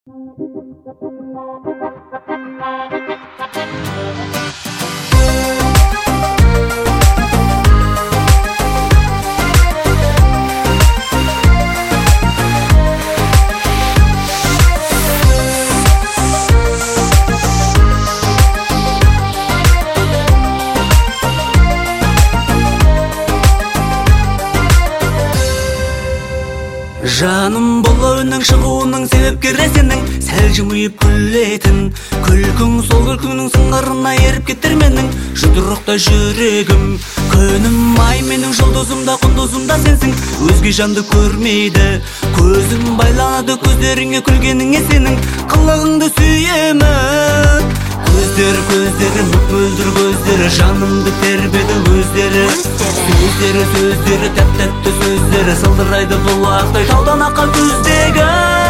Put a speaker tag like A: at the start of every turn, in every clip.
A: Жаным бұл үннің шығуының себепкері сенің, сәл жымиып күлетін күлкің, сол күлкіңнің сыңғырына еріп кетер менің жұдырықта жүрегім. Күнім ай менің жұлдызымда, құндызымда сенсің, өзге жанды көрмейді көзім, байланады көздеріңе күлгеніңе сенің қылығыңды сүйемін. Көздері мөп-мөлдір көздері, жанымды тербеді өздері. Сөздері тәп-тәтті сөздері, сылдырайды бұлақтай таудан аққан күздегі.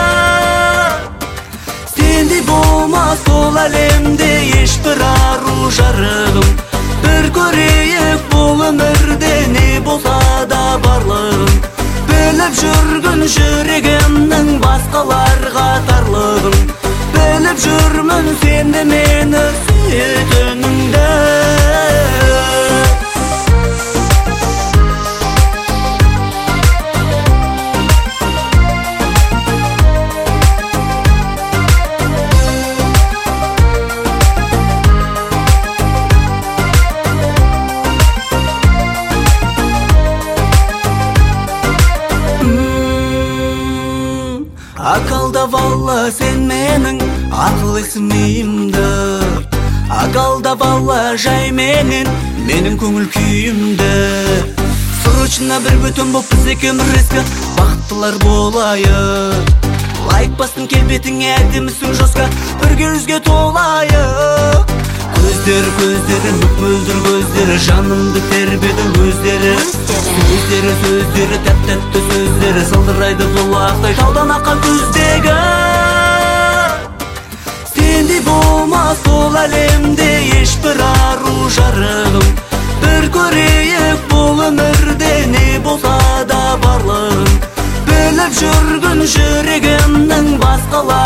A: Сендей болмас ол әлемде ешбір ару жарығым, бір көрейік бұл өмірде не болса да барлығын. Біліп жүргін жүрегімнің басқаларға тарлығын, біліп жүрмін сенде мені сүйетініңді. Ақалдап алла сен менің ақыл есім миымды, ақалдап алла жай менің көңіл күйімді. Срочно бір бүтін боп біз екеуміз резко бақыттылар болайық. Лайк бастың келбетіңе әдемісің жосқа, бірге жүзге толайық. Көздері мөп-мөлдір көздері, жанымды тербеді өздері. Сөздері тәп-тәтті сөздері, сылдырайды бұлақтай таудан аққан күздегі. Сендей болмас ол әлемде ешбір ару жарығым, бір көрейік бұл өмірде не болса да барлығын. Біліп жүргін жүрегімнің басқалар